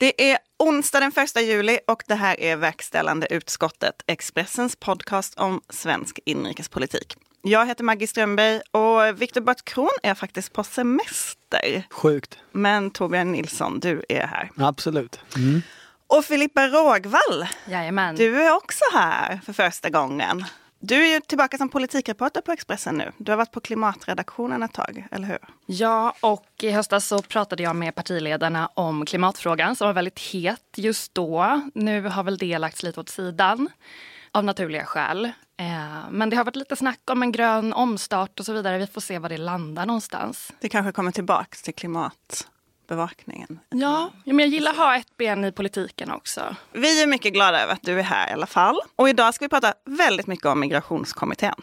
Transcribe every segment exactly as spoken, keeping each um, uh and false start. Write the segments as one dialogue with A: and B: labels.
A: Det är onsdag den första juli och det här är Verkställande utskottet, Expressens podcast om svensk inrikespolitik. Jag heter Maggie Strömberg och Viktor Bart Kron är faktiskt på semester.
B: Sjukt.
A: Men Torbjörn Nilsson, du är här.
B: Absolut. Mm.
A: Och Filippa Rågvall,
C: Jajamän.
A: Du är också här för första gången. Du är ju tillbaka som politikreporter på Expressen nu. Du har varit på klimatredaktionen ett tag, eller hur?
C: Ja, och i höstas så pratade jag med partiledarna om klimatfrågan som var väldigt het just då. Nu har väl det lagts lite åt sidan av naturliga skäl. Eh, men det har varit lite snack om en grön omstart och så vidare. Vi får se var det landar någonstans.
A: Det kanske kommer tillbaka till klimatbevakningen.
C: Ja, men jag gillar att ha ett ben i politiken också.
A: Vi är mycket glada över att du är här i alla fall. Och idag ska vi prata väldigt mycket om migrationskommittén.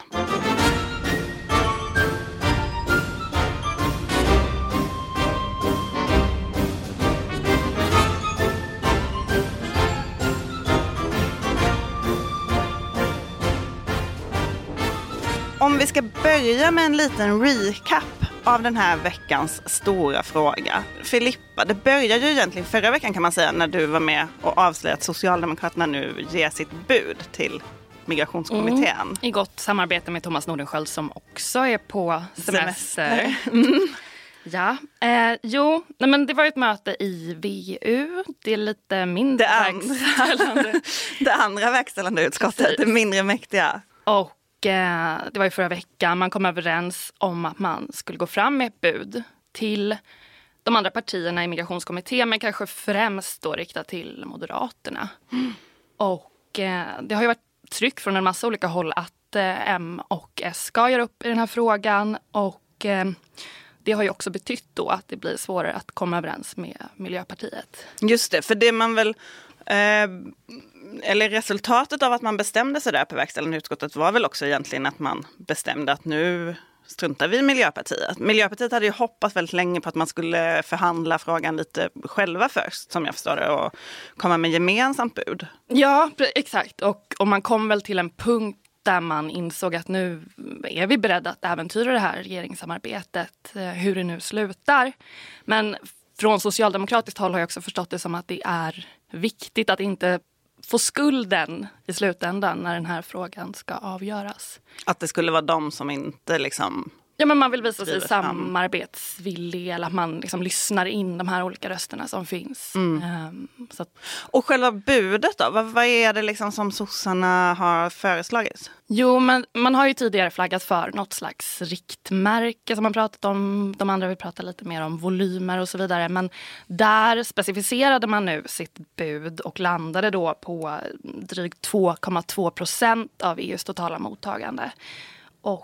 A: Om vi ska börja med en liten recap av den här veckans stora fråga. Filippa, det började ju egentligen förra veckan kan man säga när du var med och avslöjade att Socialdemokraterna nu ger sitt bud till migrationskommittén. Mm.
C: I gott samarbete med Thomas Nordenskjöld som också är på semester.
A: semester. Mm.
C: Ja, eh, jo, nej, men det var ett möte i V U. Det är lite mindre
A: det andra,
C: verkställande.
A: det andra verkställande utskottet, det mindre mäktiga.
C: Och det var ju förra veckan man kom överens om att man skulle gå fram med ett bud till de andra partierna i migrationskommittén, men kanske främst då riktat till Moderaterna. Mm. Och det har ju varit tryck från en massa olika håll att M och S ska göra upp i den här frågan, och det har ju också betytt då att det blir svårare att komma överens med Miljöpartiet.
A: Just det, för det man väl... Eh... Eller resultatet av att man bestämde sig där på verkställande utskottet var väl också egentligen att man bestämde att nu struntar vi i Miljöpartiet. Miljöpartiet hade ju hoppats väldigt länge på att man skulle förhandla frågan lite själva först, som jag förstår det, och komma med gemensamt bud.
C: Ja, exakt. Och, och man kom väl till en punkt där man insåg att nu är vi beredda att äventyra det här regeringssamarbetet, hur det nu slutar. Men från socialdemokratiskt håll har jag också förstått det som att det är viktigt att inte få skulden i slutändan när den här frågan ska avgöras.
A: Att det skulle vara de som inte liksom...
C: Ja, men man vill visa sig samarbetsvillig, eller att man liksom lyssnar in de här olika rösterna som finns. Mm. Um, så att...
A: Och själva budet då? Vad, vad är det liksom som sossarna har föreslagit?
C: Jo, men man har ju tidigare flaggat för något slags riktmärke som man pratat om. De andra vill prata lite mer om volymer och så vidare. Men där specificerade man nu sitt bud och landade då på drygt två komma två procent av E U:s totala mottagande. Och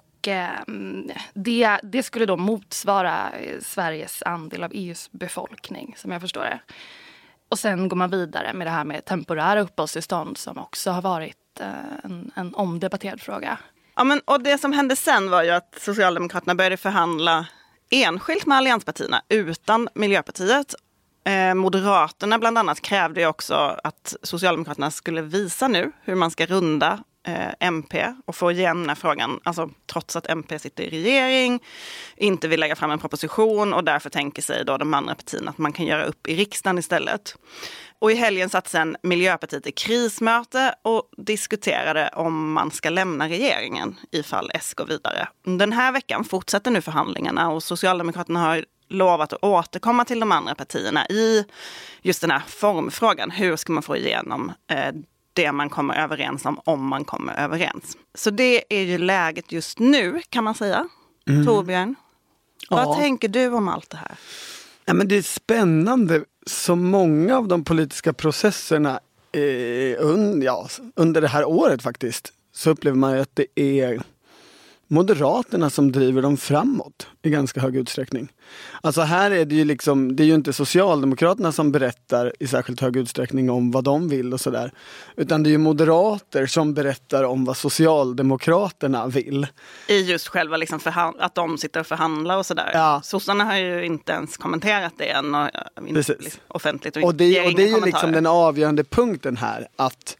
C: Det, det skulle då motsvara Sveriges andel av E U:s befolkning, som jag förstår det. Och sen går man vidare med det här med temporära uppehållstillstånd som också har varit en, en omdebatterad fråga.
A: Ja, men, och det som hände sen var ju att Socialdemokraterna började förhandla enskilt med allianspartierna utan Miljöpartiet. Eh, Moderaterna bland annat krävde ju också att Socialdemokraterna skulle visa nu hur man ska runda M P och få igen den här frågan, alltså trots att M P sitter i regering, inte vill lägga fram en proposition, och därför tänker sig då de andra partierna att man kan göra upp i riksdagen istället. Och i helgen satt sen Miljöpartiet i krismöte och diskuterade om man ska lämna regeringen ifall S går vidare. Den här veckan fortsätter nu förhandlingarna och Socialdemokraterna har lovat att återkomma till de andra partierna i just den här formfrågan. Hur ska man få igenom eh, det man kommer överens om, om man kommer överens. Så det är ju läget just nu, kan man säga. Mm. Torbjörn, vad ja. tänker du om allt det här?
B: Ja, men det är spännande. Så många av de politiska processerna eh, un, ja, under det här året faktiskt, så upplever man att det är Moderaterna som driver dem framåt i ganska hög utsträckning. Alltså här är det ju liksom, det är ju inte Socialdemokraterna som berättar i särskilt hög utsträckning om vad de vill och sådär. Utan det är ju moderater som berättar om vad Socialdemokraterna vill.
A: I just själva liksom förhand- att de sitter och förhandlar och sådär.
B: Ja.
A: Sossarna har ju inte ens kommenterat det än och, inte, liksom, offentligt. Och,
B: och det, och det är ju liksom den avgörande punkten här, att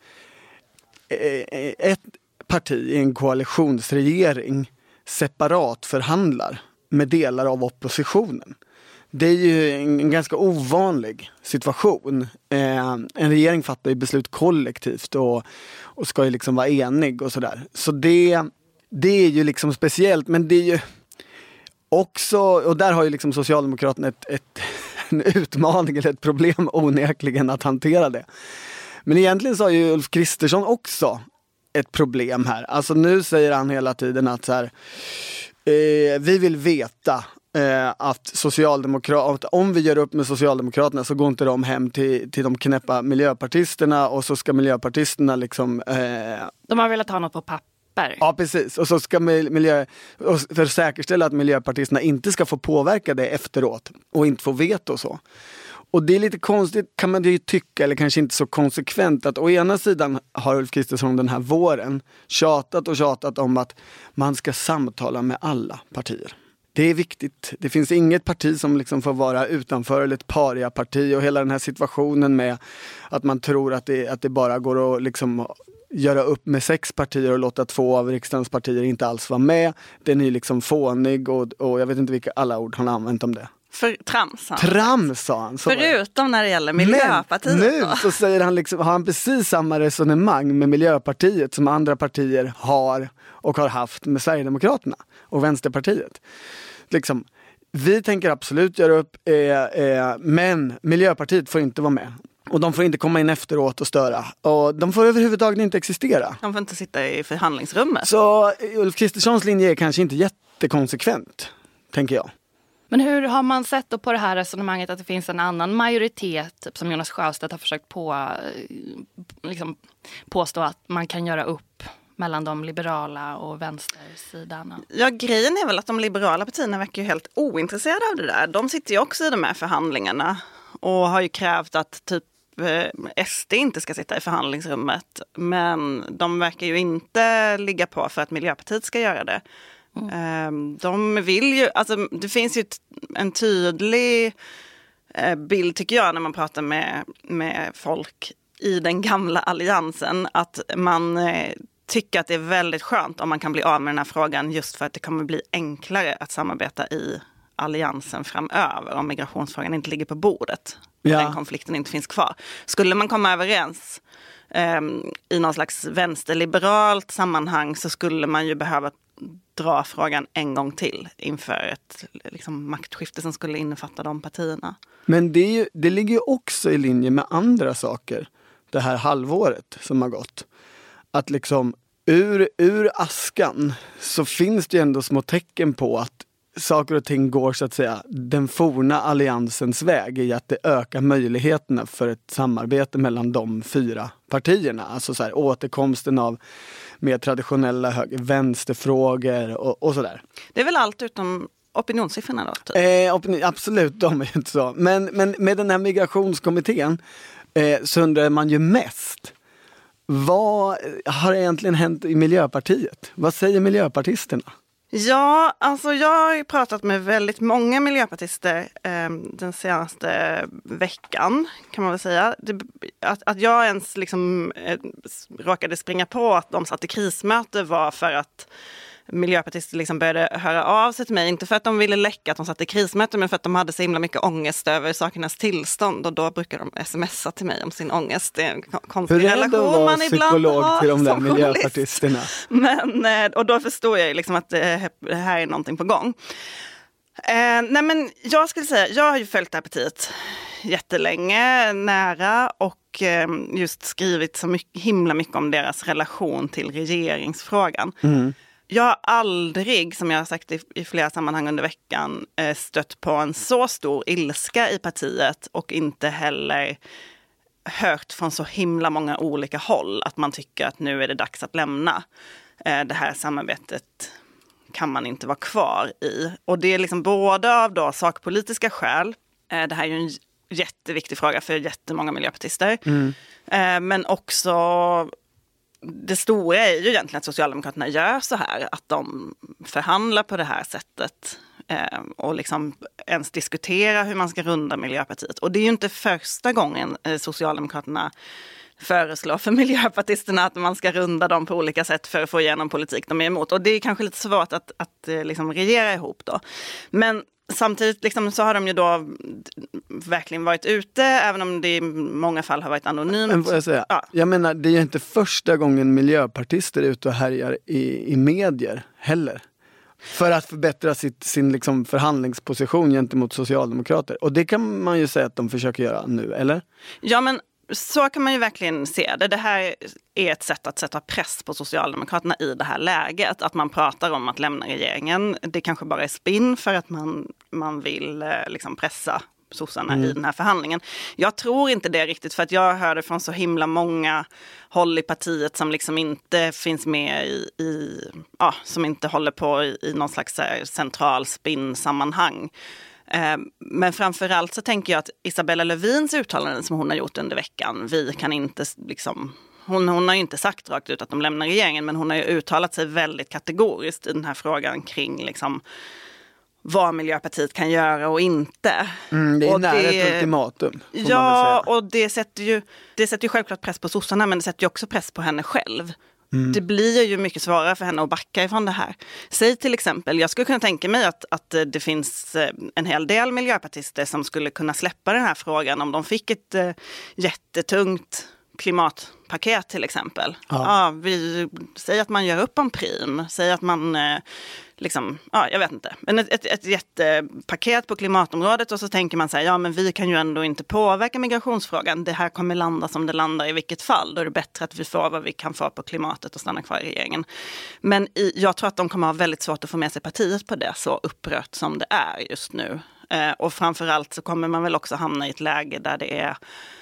B: eh, ett parti i en koalitionsregering separat förhandlar med delar av oppositionen. det är ju en, en ganska ovanlig situation. Eh, en regering fattar ju beslut kollektivt och, och ska ju liksom vara enig och sådär. Så det, det är ju liksom speciellt, men det är ju också, och där har ju liksom Socialdemokraterna ett, ett, en utmaning eller ett problem onekligen att hantera det. Men egentligen så har ju Ulf Kristersson också ett problem här. Alltså nu säger han hela tiden att så här, eh, vi vill veta eh, att Socialdemokraterna, om vi gör upp med Socialdemokraterna så går inte de hem till, till de knäppa miljöpartisterna och så ska miljöpartisterna liksom... Eh,
C: de har velat ha något på papper.
B: Ja, precis. Och så ska miljö, och för att säkerställa att miljöpartisterna inte ska få påverka det efteråt och inte få veto och så. Och det är lite konstigt kan man ju tycka, eller kanske inte så konsekvent, att å ena sidan har Ulf Kristersson den här våren tjatat och tjatat om att man ska samtala med alla partier. Det är viktigt. Det finns inget parti som liksom får vara utanför eller ett paria-parti, och hela den här situationen med att man tror att det, att det bara går att liksom göra upp med sex partier och låta två av riksdagens partier inte alls vara med. Den är liksom fånig och, och jag vet inte vilka alla ord han har använt om det.
A: För trams, han.
B: Trams sa han.
A: Förutom när det gäller Miljöpartiet.
B: Men nu så säger han liksom, har han precis samma resonemang med Miljöpartiet som andra partier har och har haft med Sverigedemokraterna och Vänsterpartiet. Liksom, vi tänker absolut göra upp, eh, eh, men Miljöpartiet får inte vara med. Och de får inte komma in efteråt och störa. Och de får överhuvudtaget inte existera.
A: De får inte sitta i förhandlingsrummet.
B: Så Ulf Kristerssons linje är kanske inte jättekonsekvent, tänker jag.
C: Men hur har man sett då på det här resonemanget att det finns en annan majoritet, typ som Jonas Sjöstedt har försökt på, liksom, påstå att man kan göra upp mellan de liberala och vänstersidan?
A: Ja, grejen är väl att de liberala partierna verkar ju helt ointresserade av det där. De sitter ju också i de här förhandlingarna och har ju krävt att typ S D inte ska sitta i förhandlingsrummet. Men de verkar ju inte ligga på för att Miljöpartiet ska göra det. Mm. De vill ju, alltså det finns ju en tydlig bild tycker jag när man pratar med, med folk i den gamla alliansen, att man tycker att det är väldigt skönt om man kan bli av med den här frågan, just för att det kommer bli enklare att samarbeta i alliansen framöver om migrationsfrågan inte ligger på bordet. Ja. Den konflikten inte finns kvar. Skulle man komma överens um, i någon slags vänsterliberalt sammanhang, så skulle man ju behöva dra frågan en gång till inför ett liksom, maktskifte som skulle innefatta de partierna.
B: Men det, är ju, det ligger ju också i linje med andra saker det här halvåret som har gått. Att liksom ur, ur askan så finns det ju ändå små tecken på att saker och ting går så att säga den forna alliansens väg, i att det ökar möjligheterna för ett samarbete mellan de fyra partierna. Alltså så här, återkomsten av mer traditionella höger, vänsterfrågor och, och sådär.
A: Det är väl allt utom opinionssiffrorna då? Typ.
B: Eh, opinion, absolut, de är ju inte så. Men, men med den här migrationskommittén eh, så undrar man ju mest, vad har egentligen hänt i Miljöpartiet? Vad säger miljöpartisterna?
A: Ja, alltså jag har ju pratat med väldigt många miljöpartister eh, den senaste veckan, kan man väl säga. Det, att, att jag ens liksom eh, råkade springa på att de satt i krismöte var för att miljöpartister liksom började höra av sig till mig. Inte för att de ville läcka att de satt i krismöte, men för att de hade så himla mycket ångest över sakernas tillstånd. Och då brukar de smsa till mig om sin ångest. Det är en konstig relation man ibland har
B: till de där miljöpartisterna.
A: Men, och då förstår jag ju liksom att det här är någonting på gång. Eh, nej men jag skulle säga, jag har ju följt det här partiet jättelänge, nära, och eh, just skrivit så mycket, himla mycket om deras relation till regeringsfrågan. Mm. Jag har aldrig, som jag har sagt i, i flera sammanhang under veckan, eh, stött på en så stor ilska i partiet, och inte heller hört från så himla många olika håll att man tycker att nu är det dags att lämna eh, det här samarbetet. Kan man inte vara kvar i. Och det är liksom både av då sakpolitiska skäl. Eh, det här är ju en jätteviktig fråga för jättemånga miljöpartister. Mm. Eh, men också det stora är ju egentligen att Socialdemokraterna gör så här. Att de förhandlar på det här sättet. Eh, och liksom ens diskuterar hur man ska runda Miljöpartiet. Och det är ju inte första gången eh, Socialdemokraterna föreslår för miljöpartisterna att man ska runda dem på olika sätt för att få igenom politik de är emot. Och det är kanske lite svårt att, att liksom regera ihop då. Men Samtidigt liksom, så har de ju då verkligen varit ute, även om det i många fall har varit anonymt.
B: Men får jag säga,
A: ja.
B: jag menar, det är ju inte första gången miljöpartister är ute och härjar i, i medier heller. För att förbättra sitt, sin liksom förhandlingsposition gentemot socialdemokrater. Och det kan man ju säga att de försöker göra nu, eller?
A: Ja, men så kan man ju verkligen se det. Det här är ett sätt att sätta press på Socialdemokraterna i det här läget. Att man pratar om att lämna regeringen. Det kanske bara är spinn för att man, man vill liksom pressa sossarna mm. i den här förhandlingen. Jag tror inte det riktigt, för att jag hörde från så himla många håll i partiet som liksom inte finns med i, i ja, som inte håller på i, i någon slags här, central spinn-sammanhang. Eh, men framförallt så tänker jag att Isabella Lövins uttalanden som hon har gjort under veckan, vi kan inte liksom, hon, hon har ju inte sagt rakt ut att de lämnar regeringen, men hon har ju uttalat sig väldigt kategoriskt i den här frågan kring liksom vad Miljöpartiet kan göra och inte.
B: Mm, det är
A: och
B: nära
A: det,
B: ett ultimatum.
A: Ja, och det sätter, ju, det sätter ju självklart press på sossarna, men det sätter ju också press på henne själv. Mm. Det blir ju mycket svårare för henne att backa ifrån det här. Säg till exempel, jag skulle kunna tänka mig att, att det finns en hel del miljöpartister som skulle kunna släppa den här frågan om de fick ett äh, jättetungt klimatpaket till exempel. Ja. Ja, vi säger att man gör upp om prim, säger att man eh, liksom, ja, jag vet inte, men ett, ett, ett jättepaket på klimatområdet, och så tänker man så här, ja men vi kan ju ändå inte påverka migrationsfrågan, det här kommer landa som det landar i vilket fall, då är det bättre att vi får vad vi kan få på klimatet och stanna kvar i regeringen. Men i, jag tror att de kommer ha väldigt svårt att få med sig partiet på det, så upprört som det är just nu. Eh, och framförallt så kommer man väl också hamna i ett läge där det är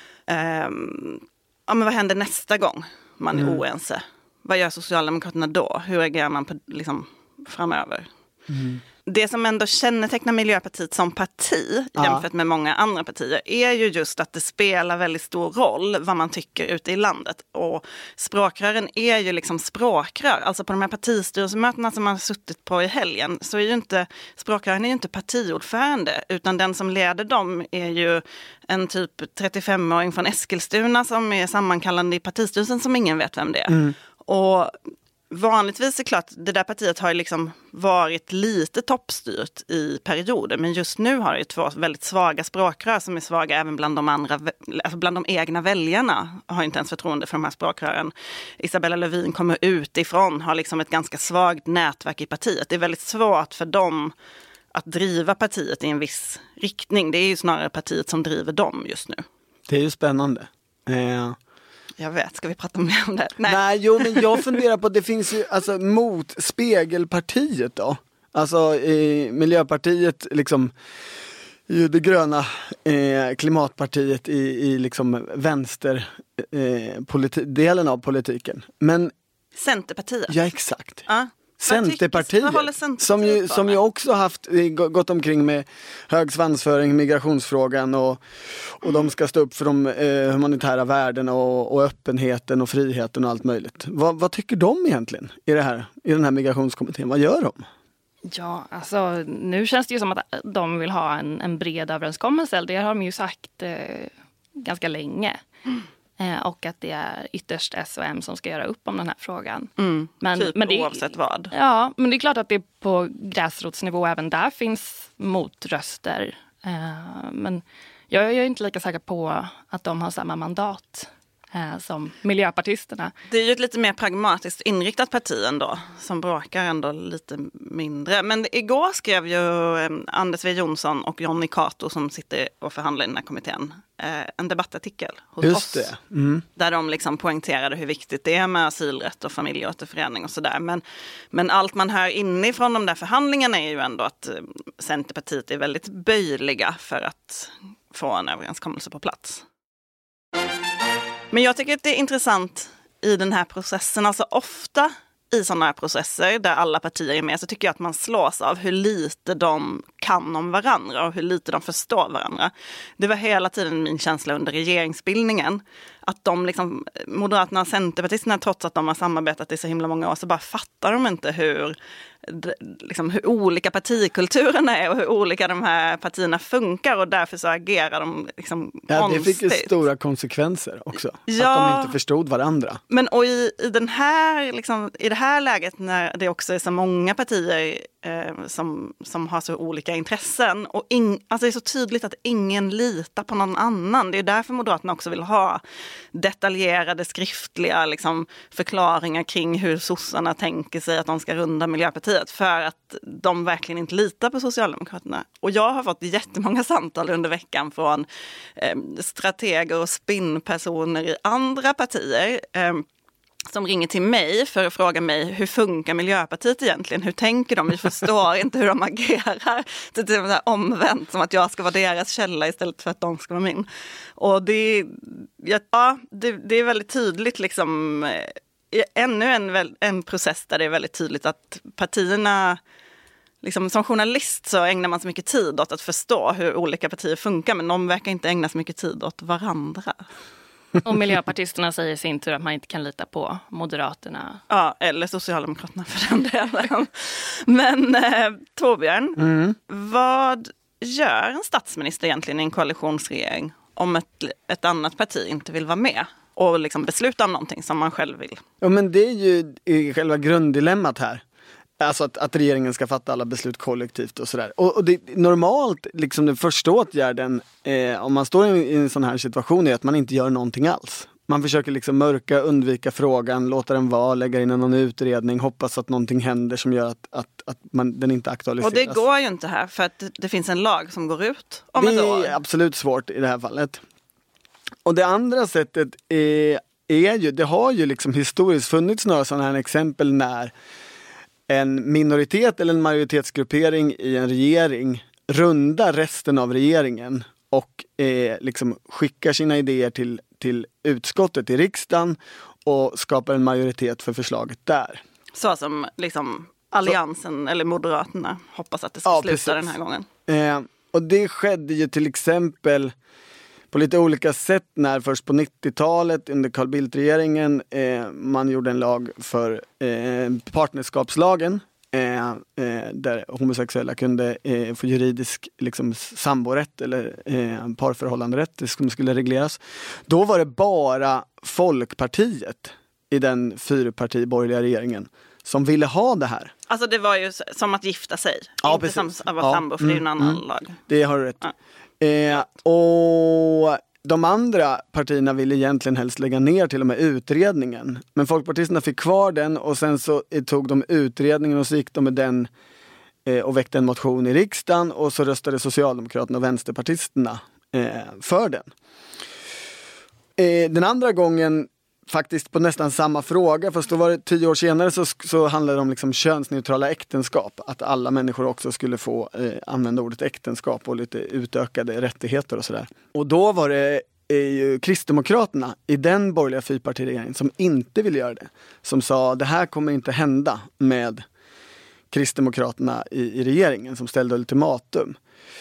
A: eh, ja, men vad händer nästa gång man är mm. oense? Vad gör Socialdemokraterna då? Hur agerar man på, liksom, framöver? Mm. Det som ändå kännetecknar Miljöpartiet som parti ja. jämfört med många andra partier är ju just att det spelar väldigt stor roll vad man tycker ute i landet. Och språkrören är ju liksom språkrör. Alltså på de här partistyrelsemötena som man har suttit på i helgen, så är ju inte språkrören är ju inte partiordförande, utan den som leder dem är ju en typ trettiofemåring från Eskilstuna som är sammankallande i partistyrelsen som ingen vet vem det är. Mm. Och vanligtvis är klart, det där partiet har ju liksom varit lite toppstyrt i perioder, men just nu har det två väldigt svaga språkrör som är svaga även bland de andra, alltså bland de egna väljarna har inte ens förtroende för de här språkrören. Isabella Lövin kommer utifrån, har liksom ett ganska svagt nätverk i partiet. Det är väldigt svårt för dem att driva partiet i en viss riktning. Det är ju snarare partiet som driver dem just nu.
B: Det är ju spännande. Eh...
A: Jag vet, ska vi prata mer om det? Nej,
B: Nej jo men jag funderar på, det finns ju alltså mot spegelpartiet då. Alltså eh, Miljöpartiet liksom ju det gröna eh, klimatpartiet i, i liksom vänster eh, politi- delen av politiken. Men
A: Centerpartiet.
B: Ja, exakt.
A: Ja.
B: Centerpartiet, Centerpartiet som ju, som ju också haft gått omkring med hög svansföring, migrationsfrågan och, och de ska stå upp för de eh, humanitära värdena och, och öppenheten och friheten och allt möjligt. Vad, vad tycker de egentligen i, det här, i den här migrationskommittén? Vad gör de?
C: Ja, alltså nu känns det ju som att de vill ha en, en bred överenskommelse. Det har de ju sagt eh, ganska länge. Mm. Eh, och att det är ytterst S och M som ska göra upp om den här frågan.
A: Mm,
C: men,
A: typ
C: men det,
A: oavsett vad.
C: Ja, men det är klart att det på gräsrotsnivå även där finns motröster. Eh, men jag, jag är inte lika säker på att de har samma mandat eh, som miljöpartisterna.
A: Det är ju ett lite mer pragmatiskt inriktat parti ändå, som bråkar ändå lite mindre. Men igår skrev ju eh, Anders W. Jonsson och Jonny Cato som sitter och förhandlar i den här kommittén eh, en debattartikel hos
B: Just
A: oss.
B: Det. Mm.
A: Där de liksom poängterade hur viktigt det är med asylrätt och familjeåterförening och sådär. Men, men allt man hör inifrån de där förhandlingarna är ju ändå att eh, Centerpartiet är väldigt böjliga för att få en överenskommelse på plats. Men jag tycker att det är intressant i den här processen, alltså ofta i sådana här processer där alla partier är med, så tycker jag att man slås av hur lite de kan om varandra och hur lite de förstår varandra. Det var hela tiden min känsla under regeringsbildningen, att de liksom, Moderaterna och Centerpartisterna, trots att de har samarbetat i så himla många år, så bara fattar de inte hur, liksom, hur olika partikulturerna är och hur olika de här partierna funkar, och därför så agerar de liksom
B: ja,
A: konstigt.
B: Det fick ju stora konsekvenser också,
A: ja,
B: att de inte förstod varandra.
A: Men och i, i, den här, liksom, i det här läget när det också är så många partier eh, som, som har så olika intressen. Och in, alltså det är så tydligt att ingen litar på någon annan. Det är därför Moderaterna också vill ha detaljerade skriftliga liksom, förklaringar kring hur sossarna tänker sig att de ska runda Miljöpartiet. För att de verkligen inte litar på Socialdemokraterna. Och jag har fått jättemånga samtal under veckan från eh, strateger och spinnpersoner i andra partier eh, som ringer till mig för att fråga mig hur funkar Miljöpartiet egentligen? Hur tänker de? Vi förstår inte hur de agerar. Det är så här omvänt, som att jag ska vara deras källa istället för att de ska vara min. Och det, ja, det, det är väldigt tydligt liksom, ännu en, en process där det är väldigt tydligt att partierna, liksom, som journalist så ägnar man så mycket tid åt att förstå hur olika partier funkar, men de verkar inte ägna så mycket tid åt varandra.
C: Och miljöpartisterna säger i sin tur att man inte kan lita på Moderaterna.
A: Ja, eller Socialdemokraterna för den delen. Men eh, Torbjörn, mm. vad gör en statsminister egentligen i en koalitionsregering om ett, ett annat parti inte vill vara med och liksom besluta om någonting som man själv vill?
B: Ja, men det är ju själva grunddilemmat här. Alltså att, att regeringen ska fatta alla beslut kollektivt och sådär. Och, och det, normalt, liksom den första åtgärden, eh, om man står i, i en sån här situation, är att man inte gör någonting alls. Man försöker liksom mörka, undvika frågan, låta den vara, lägga in någon utredning, hoppas att någonting händer som gör att, att, att man, den inte aktualiseras.
A: Och det går ju inte här, för att det finns en lag som går ut om
B: det
A: ett år.
B: Det är absolut svårt i det här fallet. Och det andra sättet är, är ju, det har ju liksom historiskt funnits några sådana här exempel när en minoritet eller en majoritetsgruppering i en regering rundar resten av regeringen och eh, liksom skickar sina idéer till, till utskottet i riksdagen och skapar en majoritet för förslaget där.
A: Så som liksom Alliansen Så. eller Moderaterna hoppas att det ska
B: ja,
A: sluta
B: precis.
A: den här gången.
B: Eh, och det skedde ju till exempel på lite olika sätt när först på nittiotalet under Carl Bildt-regeringen eh, man gjorde en lag för eh, partnerskapslagen eh, eh, där homosexuella kunde eh, få juridisk liksom, samborätt eller eh, parförhållanderätt som skulle regleras. Då var det bara Folkpartiet i den fyrpartiborgerliga regeringen som ville ha det här.
A: Alltså det var ju som att gifta sig.
B: Ja,
A: inte
B: precis.
A: som att vara
B: ja.
A: sambo, för det är ju en annan
B: mm.
A: lag.
B: Det har du rätt.
A: Ja.
B: Eh, och de andra partierna ville egentligen helst lägga ner till och med utredningen. Men folkpartisterna fick kvar den och sen så tog de utredningen och så gick de med den eh, och väckte en motion i riksdagen och så röstade Socialdemokraterna och vänsterpartisterna eh, för den. Eh, den andra gången faktiskt på nästan samma fråga, fast då var det tio år senare så, så handlade det om liksom könsneutrala äktenskap. Att alla människor också skulle få eh, använda ordet äktenskap och lite utökade rättigheter och sådär. Och då var det eh, ju Kristdemokraterna i den borgerliga fyrpartiregeringen som inte ville göra det. Som sa det här kommer inte hända med Kristdemokraterna i, i regeringen som ställde ultimatum.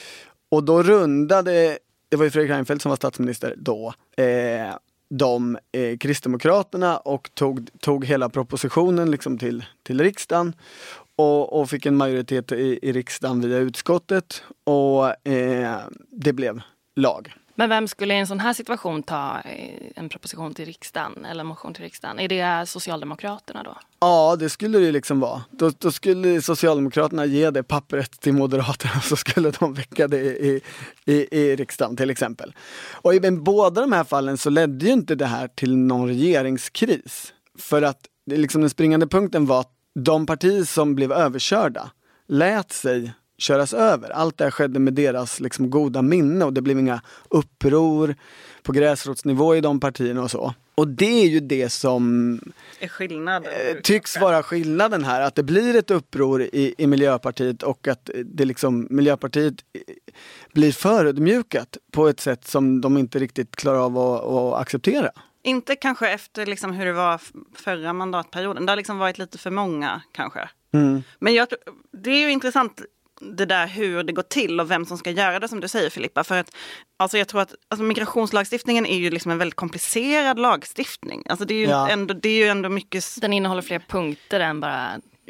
B: Och då rundade, det var ju Fredrik Reinfeldt som var statsminister då, eh, de eh, Kristdemokraterna och tog, tog hela propositionen liksom till, till riksdagen och, och fick en majoritet i, i riksdagen via utskottet och eh, det blev lag.
C: Men vem skulle i en sån här situation ta en proposition till riksdagen eller motion till riksdagen? Är det Socialdemokraterna då?
B: Ja, det skulle det liksom vara. Då, då skulle Socialdemokraterna ge det pappret till Moderaterna så skulle de väcka det i, i, i riksdagen till exempel. Och i båda de här fallen så ledde ju inte det här till någon regeringskris. För att det liksom den springande punkten var att de partier som blev överkörda lät sig köras över. Allt det här skedde med deras liksom goda minne och det blev inga uppror på gräsrotsnivå i de partierna och så. Och det är ju det som
A: är skillnaden,
B: eh, tycks vara skillnaden här. Att det blir ett uppror i, i Miljöpartiet och att det liksom, Miljöpartiet blir förödmjukat på ett sätt som de inte riktigt klarar av att, att acceptera.
A: Inte kanske efter liksom hur det var förra mandatperioden. Det har liksom varit lite för många kanske.
B: Mm.
A: Men jag, det är ju intressant det där hur det går till och vem som ska göra det som du säger Filippa. För att alltså jag tror att alltså migrationslagstiftningen är ju liksom en väldigt komplicerad lagstiftning. Alltså det är ju, ja. ändå, det är ju ändå mycket...
C: Den innehåller fler punkter än bara...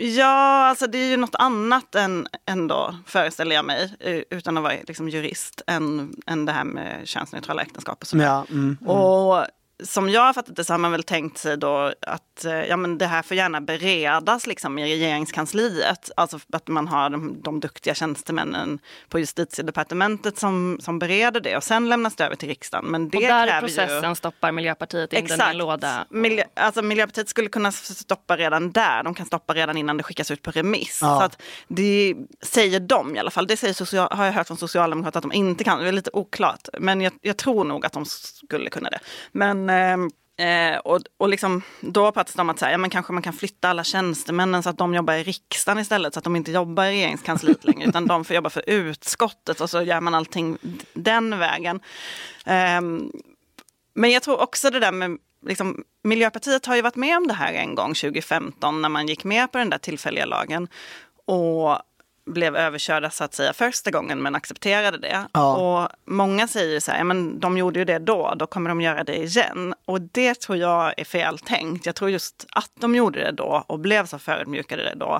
A: Ja, alltså det är ju något annat än ändå, föreställer jag mig, utan att vara liksom jurist, än, än det här med könsneutrala äktenskap och så.
B: Ja, mm, mm.
A: Och som jag har fattat det så har man väl tänkt sig då att ja, men det här får gärna beredas liksom i regeringskansliet. Alltså att man har de, de duktiga tjänstemännen på justitiedepartementet som, som bereder det och sen lämnas det över till riksdagen. Men det
C: och där
A: kräver
C: processen
A: ju...
C: stoppar Miljöpartiet in
A: Exakt.
C: den i en låda.
A: Miljö, alltså Miljöpartiet skulle kunna stoppa redan där. De kan stoppa redan innan det skickas ut på remiss.
B: Ja.
A: Så att det säger de i alla fall. Det säger social, har jag hört från Socialdemokraterna att de inte kan. Det är lite oklart. Men jag, jag tror nog att de skulle kunna det. Men... Eh, och, och liksom, då pratas det om att så här, ja, men kanske man kan flytta alla tjänstemännen så att de jobbar i riksdagen istället, så att de inte jobbar i regeringskansliet längre utan de får jobba för utskottet och så gör man allting den vägen. Eh, men jag tror också det där med liksom, Miljöpartiet har ju varit med om det här en gång tjugo femton när man gick med på den där tillfälliga lagen och blev överkörda så att säga första gången men accepterade det.
B: Ja.
A: Och många säger så här, ja, men de gjorde ju det då, då kommer de göra det igen. Och det tror jag är fel tänkt. Jag tror just att de gjorde det då och blev så förödmjukade det då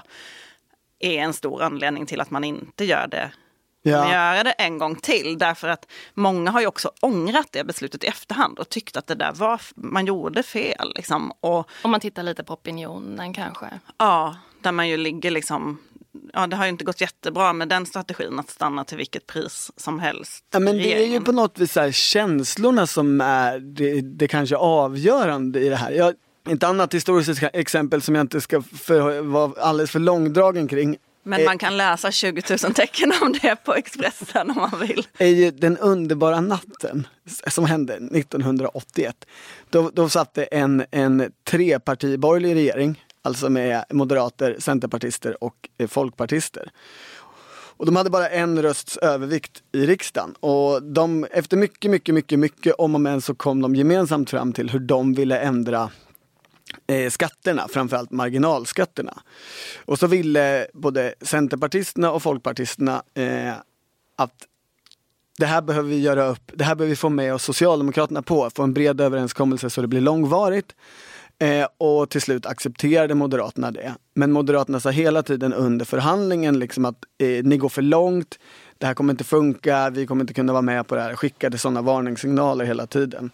A: är en stor anledning till att man inte gör det.
B: Ja.
A: Men göra det en gång till, därför att många har ju också ångrat det beslutet i efterhand och tyckt att det där var, man gjorde fel liksom. Och
C: om man tittar lite på opinionen kanske.
A: ja, där man ju ligger liksom, ja, det har ju inte gått jättebra med den strategin att stanna till vilket pris som helst.
B: Ja, men det är ju
A: regeringen.
B: på något vis så här, känslorna som är det, det kanske avgörande i det här. Jag, ett annat historiskt exempel som jag inte ska för, vara alldeles för långdragen kring.
A: Men man kan läsa tjugo tusen tecken om det på Expressen om man vill.
B: Är ju den underbara natten som hände nittonhundraåttioett. Då, då satt det en, en trepartiborgerlig regering, alltså med moderater, centerpartister och eh, folkpartister. Och de hade bara en rösts övervikt i riksdagen. Och de, efter mycket, mycket, mycket, mycket om och men så kom de gemensamt fram till hur de ville ändra Eh, skatterna, framförallt marginalskatterna. Och så ville både centerpartisterna och folkpartisterna eh, att det här behöver vi göra upp, det här behöver vi få med oss Socialdemokraterna på, få en bred överenskommelse så det blir långvarigt. Eh, och till slut accepterade Moderaterna det. Men Moderaterna sa hela tiden under förhandlingen liksom att eh, ni går för långt, det här kommer inte funka, vi kommer inte kunna vara med på det här. Skickade sådana varningssignaler hela tiden.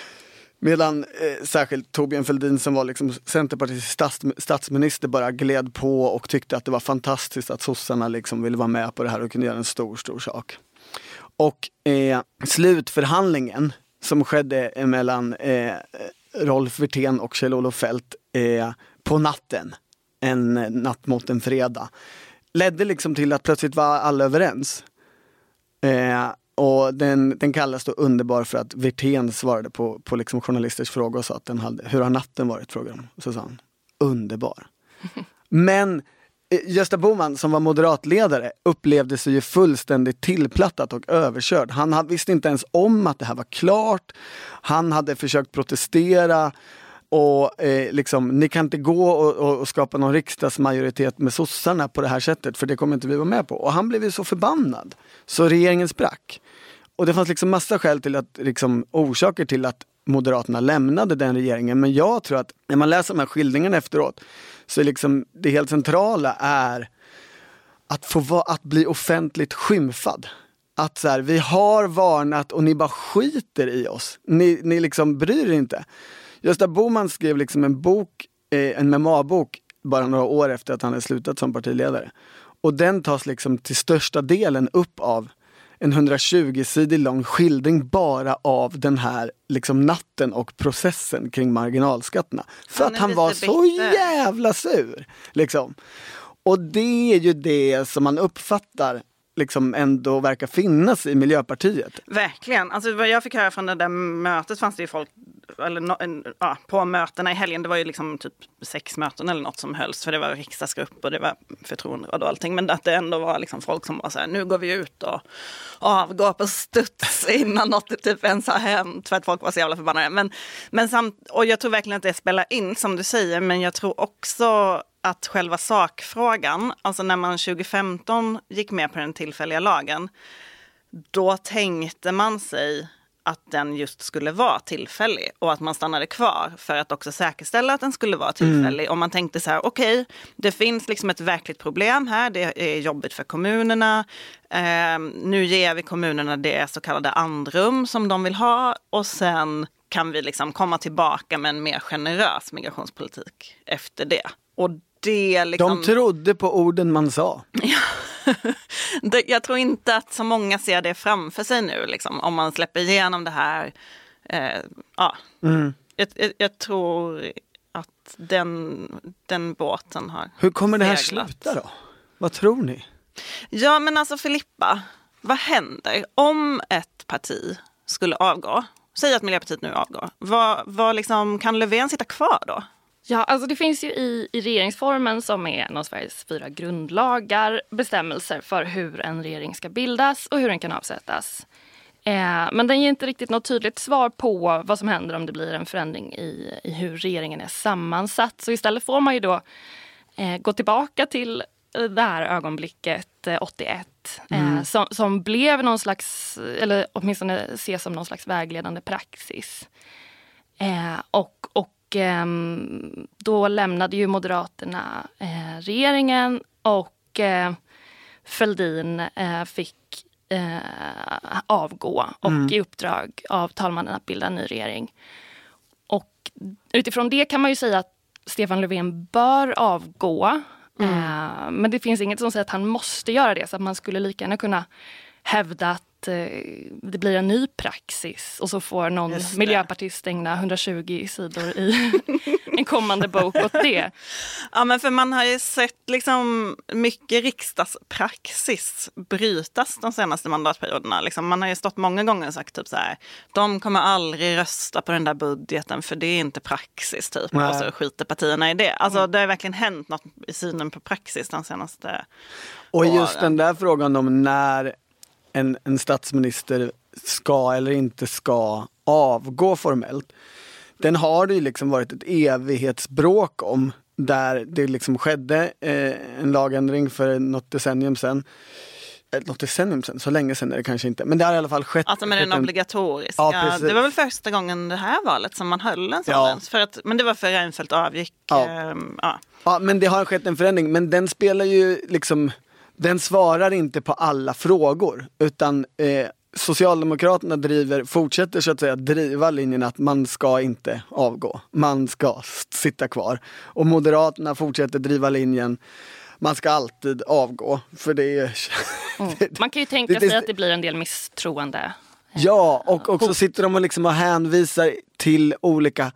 B: Medan eh, särskilt Torbjörn Fälldin som var liksom Centerpartiets stats, statsminister bara gled på och tyckte att det var fantastiskt att sossarna liksom ville vara med på det här och kunde göra en stor, stor sak. Och eh, slutförhandlingen som skedde mellan eh, Rolf Wirtén och Kjell-Olof Feldt eh, på natten, en natt mot en fredag, ledde liksom till att plötsligt var alla överens. Eh, Och den, den kallas då underbar för att Wirtén svarade på, på liksom journalisters fråga och sa att den hade, hur har natten varit, frågade de. Och så sa han, underbar. Men eh, Gösta Bohman som var moderatledare upplevde sig ju fullständigt tillplattat och överkörd. Han hade, visste inte ens om att det här var klart. Han hade försökt protestera och eh, liksom, ni kan inte gå och, och, och skapa någon riksdagsmajoritet med sossarna på det här sättet, för det kommer inte vi vara med på. Och han blev ju så förbannad. Så regeringen sprack. Och det fanns liksom massa skäl till att, liksom, orsaker till att Moderaterna lämnade den regeringen. Men jag tror att när man läser de här skildringarna efteråt så är liksom det helt centrala är att få va- att bli offentligt skymfad. Att så här, vi har varnat och ni bara skiter i oss. Ni, ni liksom bryr er inte. Gösta Bohman skrev liksom en bok, eh, en memoarbok bara några år efter att han hade slutat som partiledare. Och den tas liksom till största delen upp av en hundratjugo-sidig lång skildring bara av den här liksom natten och processen kring marginalskatterna. För
A: Han
B: att han
A: lite
B: var så
A: bitter.
B: jävla sur. Liksom. Och det är ju det som man uppfattar liksom ändå verkar finnas i Miljöpartiet.
A: Verkligen. Alltså vad jag fick höra från det där mötet fanns det ju folk, eller no, en, ja, på mötena i helgen, det var ju liksom typ sex möten eller något som hölls, för det var riksdagsgrupp och det var förtroenderåd och allting, men att det ändå var liksom folk som var så här, nu går vi ut och avgår på studs innan något typ ens har hänt, för att folk var så jävla förbannade. Men, men samt, och jag tror verkligen att det spelar in som du säger, men jag tror också att själva sakfrågan, alltså när man tjugo femton gick med på den tillfälliga lagen, då tänkte man sig att den just skulle vara tillfällig och att man stannade kvar för att också säkerställa att den skulle vara tillfällig. Mm. Om man tänkte så här, okej, okay, det finns liksom ett verkligt problem här, det är jobbigt för kommunerna. Eh, nu ger vi kommunerna det så kallade andrum som de vill ha och sen kan vi liksom komma tillbaka med en mer generös migrationspolitik efter det. Och det liksom...
B: De trodde på orden man sa.
A: Jag tror inte att så många ser det framför sig nu, liksom, om man släpper igenom det här. Eh, ja. mm. jag, jag, jag tror att den, den båten har
B: Hur kommer det här
A: seglat.
B: sluta då? Vad tror ni?
A: Ja, men alltså Filippa, vad händer om ett parti skulle avgå? Säg att Miljöpartiet nu avgår. Vad, vad liksom, kan Löfven sitta kvar då?
C: Ja, alltså det finns ju i, i regeringsformen, som är en av Sveriges fyra grundlagar, bestämmelser för hur en regering ska bildas och hur den kan avsättas. Eh, men den ger inte riktigt något tydligt svar på vad som händer om det blir en förändring i, i hur regeringen är sammansatt. Så istället får man ju då eh, gå tillbaka till det här ögonblicket eh, åttioett mm. eh, som, som blev någon slags, eller åtminstone ses som någon slags vägledande praxis. Eh, och, och då lämnade ju Moderaterna eh, regeringen och eh, Fälldin eh, fick eh, avgå och mm. i uppdrag av talmannen att bilda en ny regering. Och utifrån det kan man ju säga att Stefan Löfven bör avgå. Mm. Eh, men det finns inget som säger att han måste göra det, så att man skulle lika gärna kunna hävda att det blir en ny praxis och så får någon miljöpartist ägna hundratjugo sidor i en kommande bok åt det.
A: Ja, men för man har ju sett liksom mycket riksdagspraxis brytas de senaste mandatperioderna. Liksom man har ju stått många gånger och sagt typ så här, de kommer aldrig rösta på den där budgeten för det är inte praxis typ. Nej. Och så skiter partierna i det. Alltså mm. det har verkligen hänt något i synen på praxis de senaste
B: Och
A: åren.
B: just den där frågan om när En, en statsminister ska eller inte ska avgå formellt. Den har det ju liksom varit ett evighetsbråk om, där det liksom skedde eh, en lagändring för något decennium sedan. Eh, något decennium sedan, så länge sedan är det kanske inte. Men det har i alla fall skett.
A: Alltså med den
B: en...
A: obligatoriska.
B: Ja,
A: det var väl första gången det här valet som man höll en sån.
B: Ja.
A: För att, men det var för Reinfeldt avgick.
B: Ja.
A: Eh, ja.
B: ja, men det har skett en förändring. Men den spelar ju liksom... Den svarar inte på alla frågor, utan eh, Socialdemokraterna driver, fortsätter så att säga driva linjen att man ska inte avgå, man ska sitta kvar. Och Moderaterna fortsätter driva linjen, man ska alltid avgå, för det är...
C: Mm. Man kan ju tänka det, sig det, att det blir en del misstroende.
B: Ja, och också sitter de och, liksom och hänvisar till olika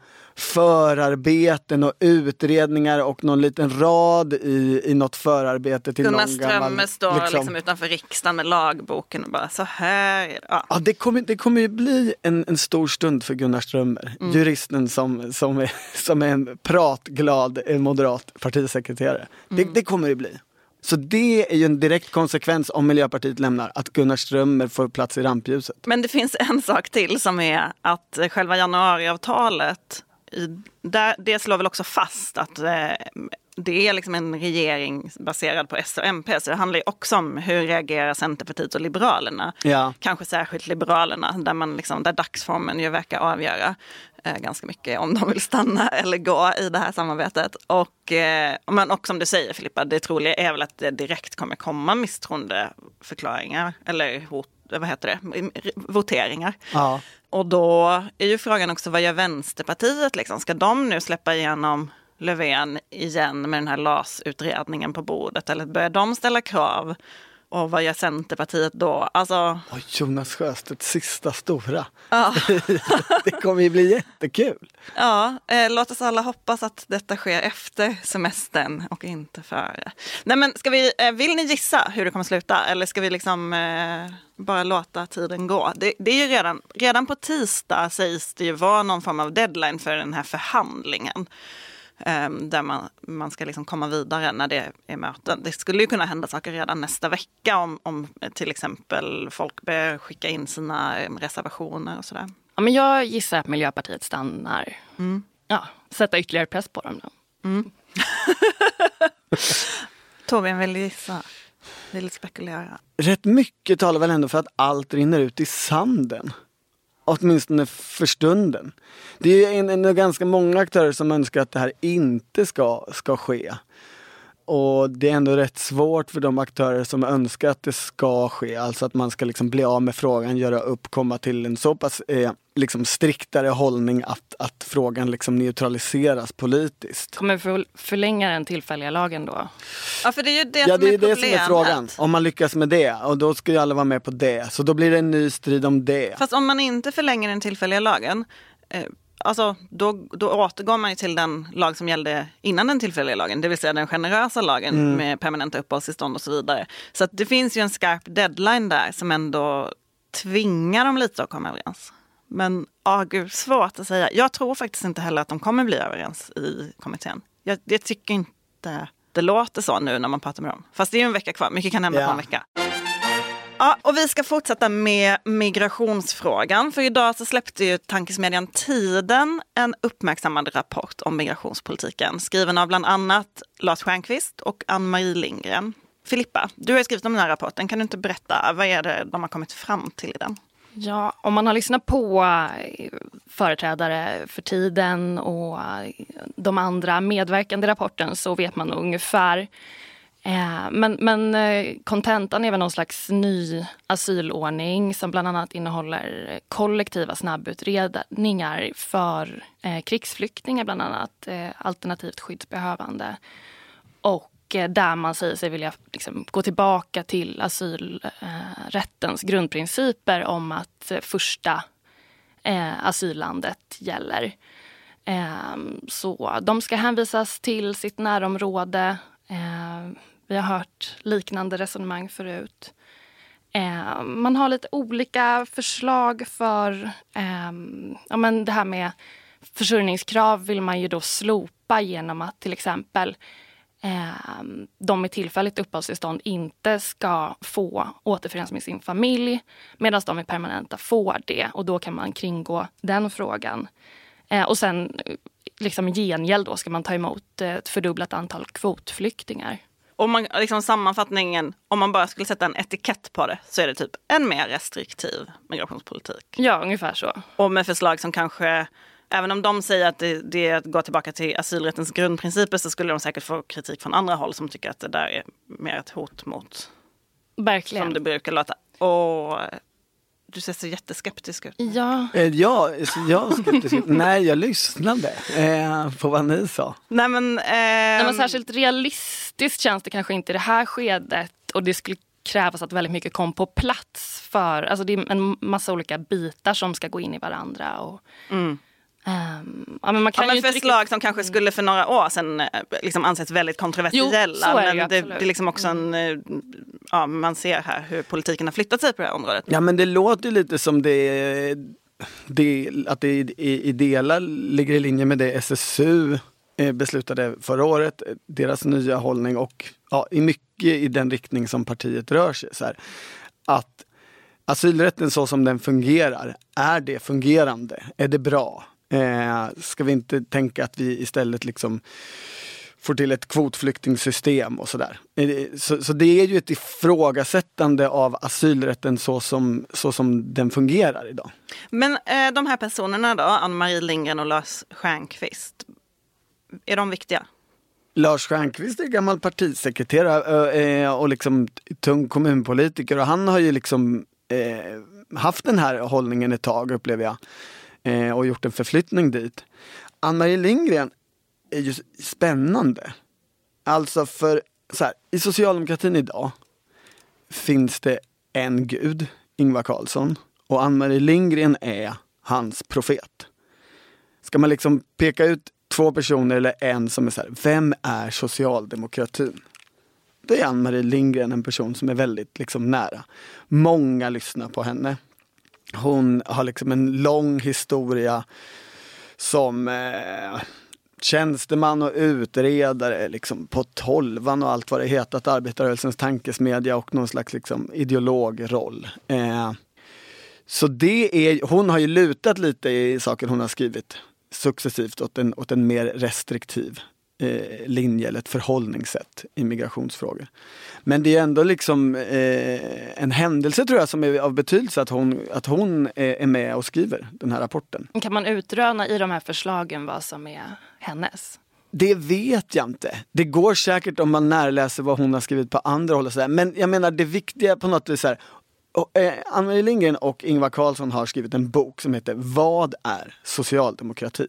B: förarbeten och utredningar och någon liten rad i, i något förarbete till
A: Gunnar
B: någon gammal...
A: Strömmer står liksom, liksom utanför riksdagen med lagboken och bara så här. Ja,
B: ja det kommer det kommer ju bli en, en stor stund för Gunnar Strömmer, mm. juristen som, som, är, som är en pratglad moderat partisekreterare. Mm. Det, det kommer det bli. Så det är ju en direkt konsekvens om Miljöpartiet lämnar, att Gunnar Strömmer får plats i rampljuset.
A: Men det finns en sak till som är att själva januariavtalet, där, det slår väl också fast att eh, det är liksom en regering baserad på S och M P. Så det handlar ju också om hur reagerar Centerpartiet och Liberalerna. Ja. Kanske särskilt Liberalerna, där, man liksom, där dagsformen ju verkar avgöra eh, ganska mycket om de vill stanna eller gå i det här samarbetet. Och, eh, men också som du säger Filippa, det troliga är väl att det direkt kommer komma misstroendeförklaringar eller hot, vad heter det, voteringar. Ja. Och då är ju frågan också, vad gör Vänsterpartiet? Liksom? Ska de nu släppa igenom Löfven igen med den här L A S-utredningen på bordet? Eller börjar de ställa krav? Och vad gör Centerpartiet då? Alltså...
B: Oj, Jonas Sjöstedts sista stora. Ja. Det kommer ju bli jättekul.
A: Ja, eh, låt oss alla hoppas att detta sker efter semestern och inte före. Nej, men ska vi, eh, vill ni gissa hur det kommer sluta? Eller ska vi liksom eh, bara låta tiden gå? Det, det är ju redan, redan på tisdag sägs det ju vara någon form av deadline för den här förhandlingen. Um, där man, man ska liksom komma vidare när det är möten. Det skulle ju kunna hända saker redan nästa vecka om, om till exempel folk börjar skicka in sina um, reservationer och sådär.
C: Ja, men jag gissar att Miljöpartiet stannar. Mm. Ja, sätta ytterligare press på dem då. Mm.
A: Torbjörn vill gissa. Vill spekulera.
B: Rätt mycket talar väl ändå för att allt rinner ut i sanden. åtminstone för stunden. Det är ju en, en, ganska många aktörer som önskar att det här inte ska, ska ske. Och det är ändå rätt svårt för de aktörer som önskar att det ska ske. Alltså att man ska liksom bli av med frågan, göra upp, komma till en så pass eh, liksom striktare hållning att, att frågan liksom neutraliseras politiskt.
C: Kommer vi förlänga den tillfälliga lagen då?
A: Ja, för det är ju det,
B: ja,
A: som,
B: det är
A: är
B: det som är frågan. Om man lyckas med det, och då ska ju alla vara med på det. Så då blir det en ny strid om det.
A: Fast om man inte förlänger den tillfälliga lagen, eh, alltså, då, då återgår man ju till den lag som gällde innan den tillfälliga lagen, det vill säga den generösa lagen mm. med permanenta uppehållstillstånd och så vidare. Så att det finns ju en skarp deadline där som ändå tvingar dem lite att komma överens. Men ah, gud, svårt att säga. Jag tror faktiskt inte heller att de kommer bli överens i kommittén. Jag, jag tycker inte det låter så nu när man pratar med dem. Fast det är ju en vecka kvar, mycket kan hända
B: ja.
A: på en vecka. Ja, och vi ska fortsätta med migrationsfrågan. För idag så släppte ju tankesmedjan Tiden en uppmärksammad rapport om migrationspolitiken. Skriven av bland annat Lars Stjernkvist och Ann-Marie Lindgren. Filippa, du har skrivit om den här rapporten. Kan du inte berätta, vad är det de har kommit fram till i den?
C: Ja, om man har lyssnat på företrädare för Tiden och de andra medverkande i rapporten så vet man ungefär. Men, men kontentan är väl någon slags ny asylordning som bland annat innehåller kollektiva snabbutredningar för eh, krigsflyktingar, bland annat eh, alternativt skyddsbehövande. Och eh, där man säger sig vilja liksom, gå tillbaka till asylrättens eh, grundprinciper om att eh, första eh, asyllandet gäller. Eh, så de ska hänvisas till sitt närområde. Eh, Vi har hört liknande resonemang förut. Eh, man har lite olika förslag för eh, ja, men det här med försörjningskrav vill man ju då slopa genom att till exempel eh, de med tillfälligt uppehållstillstånd inte ska få återförenas med sin familj medan de med permanenta får det. Och då kan man kringgå den frågan. Eh, och sen liksom gengäld då ska man ta emot ett fördubblat antal kvotflyktingar.
A: Om man liksom sammanfattningen, om man bara skulle sätta en etikett på det så är det typ en mer restriktiv migrationspolitik.
C: Ja, ungefär så.
A: Och med förslag som kanske, även om de säger att det, det går tillbaka till asylrättens grundprinciper så skulle de säkert få kritik från andra håll som tycker att det där är mer ett hot mot.
C: Verkligen.
A: Som det brukar låta. Och du ser så jätteskeptisk ut.
C: Ja.
B: Ja, jag är skeptisk. Nej, jag lyssnade eh, på vad ni sa.
A: Nej, men, eh,
C: Nej, men särskilt realistiskt känns det kanske inte i det här skedet. Och det skulle krävas att väldigt mycket kom på plats. För, alltså det är en massa olika bitar som ska gå in i varandra. Och,
A: mm.
C: um, ja, men man kan
A: ja, men
C: ju
A: förslag
C: riktigt...
A: som kanske skulle för några år sedan liksom ansetts väldigt kontroversiella.
C: Jo, så är det,
A: men det, det är liksom också en... Ja, man ser här hur politiken har flyttat sig på det här området.
B: Ja, men det låter ju lite som det, det att det i, i delar ligger i linje med det S S U beslutade förra året, deras nya hållning och ja, i mycket i den riktning som partiet rör sig. Så här, att asylrätten så som den fungerar, är det fungerande? Är det bra? Eh, ska vi inte tänka att vi istället liksom får till ett kvotflyktingsystem och sådär. Så, så det är ju ett ifrågasättande av asylrätten så som, så som den fungerar idag.
A: Men eh, de här personerna då, Ann-Marie Lindgren och Lars Stjernkvist, är de viktiga?
B: Lars Stjernkvist är gammal partisekreterare och liksom tung kommunpolitiker och han har ju liksom eh, haft den här hållningen ett tag, upplever jag, eh, och gjort en förflyttning dit. Ann-Marie Lindgren är ju spännande. Alltså för så här, i socialdemokratin idag finns det en gud, Ingvar Carlsson, och Ann-Marie Lindgren är hans profet. Ska man liksom peka ut två personer eller en som är så här, vem är socialdemokratin? Då är Ann-Marie Lindgren en person som är väldigt liksom nära. Många lyssnar på henne. Hon har liksom en lång historia som eh, tjänsteman och utredare liksom på tolvan och allt vad det heter, att arbetarrörelsens tankesmedja och någon slags liksom ideologroll. Eh, så det är, hon har ju lutat lite i saker hon har skrivit successivt åt en, åt en mer restriktiv eh, linje eller ett förhållningssätt i migrationsfrågor. Men det är ändå liksom eh, en händelse tror jag som är av betydelse att hon, att hon är, är med och skriver den här rapporten.
C: Kan man utröna i de här förslagen vad som är hennes?
B: Det vet jag inte. Det går säkert om man närläser vad hon har skrivit på andra håll och sådär. Men jag menar det viktiga på något vis så här. Och, eh, Ann-Marie Lindgren och Ingvar Carlsson har skrivit en bok som heter Vad är socialdemokrati?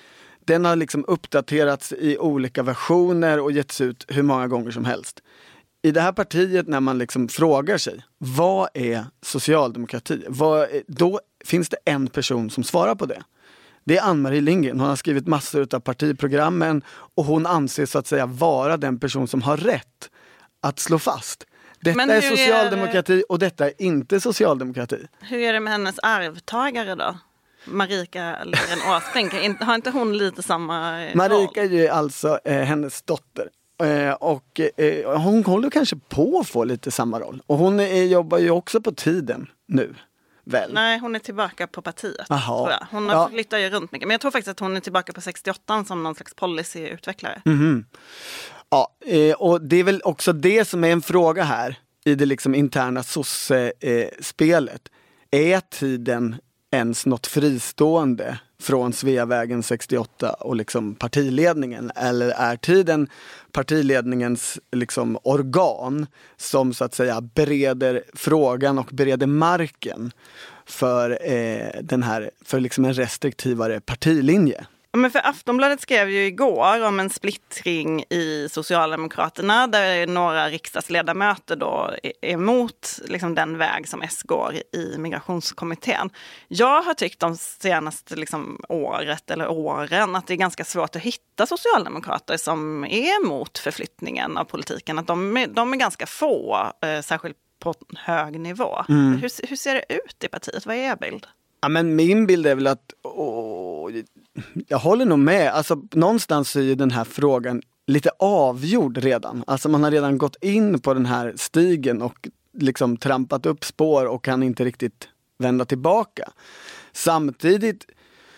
B: Den har liksom uppdaterats i olika versioner och getts ut hur många gånger som helst. I det här partiet när man liksom frågar sig vad är socialdemokrati? Vad är, då finns det en person som svarar på det. Det är Ann-Marie Lindgren. Hon har skrivit massor av partiprogrammen och hon anses så att säga vara den person som har rätt att slå fast. Detta är socialdemokrati är det... och detta är inte socialdemokrati.
A: Hur är det med hennes arvtagare då? Marika Lindgren-Åsbrink. Har inte hon lite samma roll?
B: Marika är ju alltså eh, hennes dotter. Eh, och eh, hon håller kanske på att få lite samma roll. Och hon är, jobbar ju också på Tiden nu. Väl.
A: Nej, hon är tillbaka på partiet.
B: Aha.
A: Tror jag. Hon har
B: ja.
A: flyttat ju runt mycket. Men jag tror faktiskt att hon är tillbaka på sextioåtta som någon slags policyutvecklare.
B: Mm-hmm. Ja, eh, och det är väl också det som är en fråga här i det liksom interna sosse-spelet. Är Tiden ens något fristående från Sveavägen sextioåtta och liksom partiledningen? Eller är Tiden partiledningens liksom organ som så att säga bereder frågan och bereder marken för eh, den här, för liksom en restriktivare partilinje?
A: Men för Aftonbladet skrev ju igår om en splittring i Socialdemokraterna där några riksdagsledamöter då är emot liksom den väg som S går i migrationskommittén. Jag har tyckt de senaste liksom året eller åren att det är ganska svårt att hitta socialdemokrater som är emot förflyttningen av politiken. Att de är, de är ganska få, eh, särskilt på hög nivå. Mm. Hur, hur ser det ut i partiet? Vad är er bild?
B: Ja, men min bild är väl att åh, jag håller nog med. Alltså, någonstans är ju den här frågan lite avgjord redan. Alltså man har redan gått in på den här stigen och liksom trampat upp spår och kan inte riktigt vända tillbaka. Samtidigt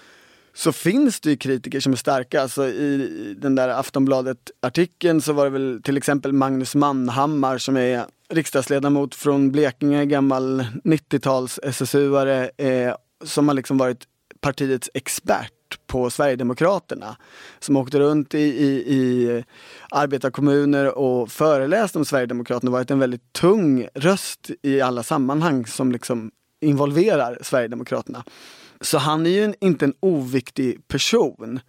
B: så finns det ju kritiker som är starka. Alltså i den där Aftonbladet-artikeln så var det väl till exempel Magnus Manhammar som är riksdagsledamot från Blekinge, gammal nittio-tals S S U-are eh, som har liksom varit partiets expert på Sverigedemokraterna. Som åkte runt i, i, i arbetarkommuner och föreläst om Sverigedemokraterna. Varit en väldigt tung röst i alla sammanhang som liksom involverar Sverigedemokraterna. Så han är ju en, inte en oviktig person.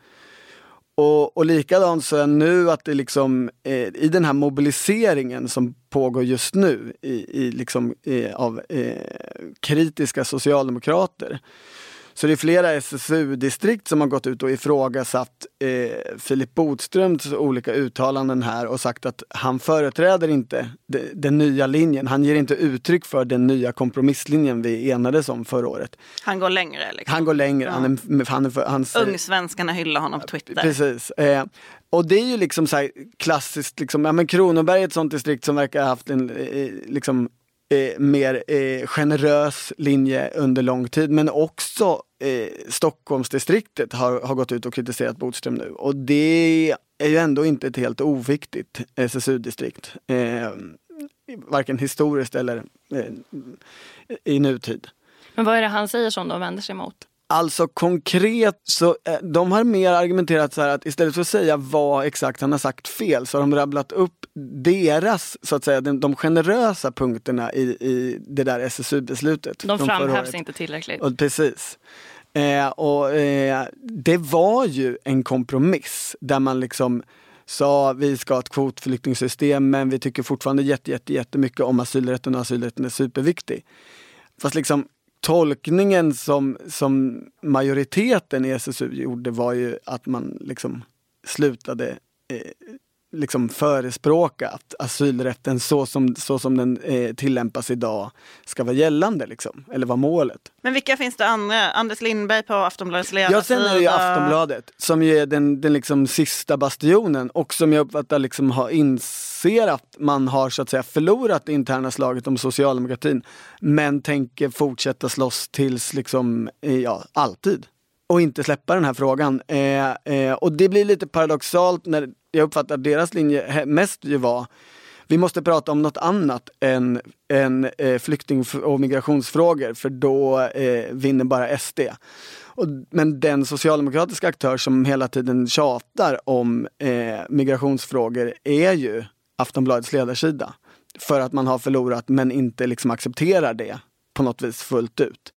B: Och, och likadant så är nu att det liksom eh, i den här mobiliseringen som pågår just nu i, i liksom, eh, av eh, kritiska socialdemokrater. Så det är flera S S U-distrikt som har gått ut och ifrågasatt eh, Filip Bodströms olika uttalanden här och sagt att han företräder inte de, den nya linjen. Han ger inte uttryck för den nya kompromisslinjen vi enades om förra året.
A: Han går längre. Liksom.
B: Han går längre. Ja. Han är, han är för, hans,
A: Ungsvenskarna hyllar honom på Twitter.
B: Precis. Eh, och det är ju liksom så här klassiskt, liksom, ja, men Kronoberg är ett sånt distrikt som verkar ha haft en eh, liksom Eh, mer eh, generös linje under lång tid, men också eh, Stockholmsdistriktet har, har gått ut och kritiserat Bodström nu, och det är ju ändå inte ett helt oviktigt S S U-distrikt eh, varken historiskt eller eh, i nutid.
C: Men vad är det han säger som de vänder sig emot?
B: Alltså konkret så eh, de har mer argumenterat så här att istället för att säga vad exakt han har sagt fel så har de rabblat upp deras, så att säga, de, de generösa punkterna i, i det där S S U-beslutet.
C: De framhävs inte tillräckligt.
B: Och, precis. Eh, och eh, det var ju en kompromiss där man liksom sa vi ska ha ett kvotflyktingsystem men vi tycker fortfarande jätte, jätte, jättemycket om asylrätten och asylrätten är superviktig. Fast liksom tolkningen som, som majoriteten i S S U gjorde var ju att man liksom slutade eh, liksom förespråka att asylrätten så som, så som den eh, tillämpas idag ska vara gällande liksom, eller vara målet.
A: Men vilka finns det andra? Anders Lindberg på Aftonbladets ledarsida.
B: Ja, sen är det ju Aftonbladet som ju är den, den liksom sista bastionen och som jag uppfattar liksom har inser att man har så att säga förlorat det interna slaget om socialdemokratin men tänker fortsätta slåss tills liksom, ja, alltid. och inte släppa den här frågan. Eh, eh, och det blir lite paradoxalt när jag uppfattar att deras linje mest ju var vi måste prata om något annat än, än eh, flykting- och migrationsfrågor för då eh, vinner bara S D. Och, men den socialdemokratiska aktör som hela tiden tjatar om eh, migrationsfrågor är ju Aftonbladets ledarsida. För att man har förlorat men inte liksom accepterar det på något vis fullt ut.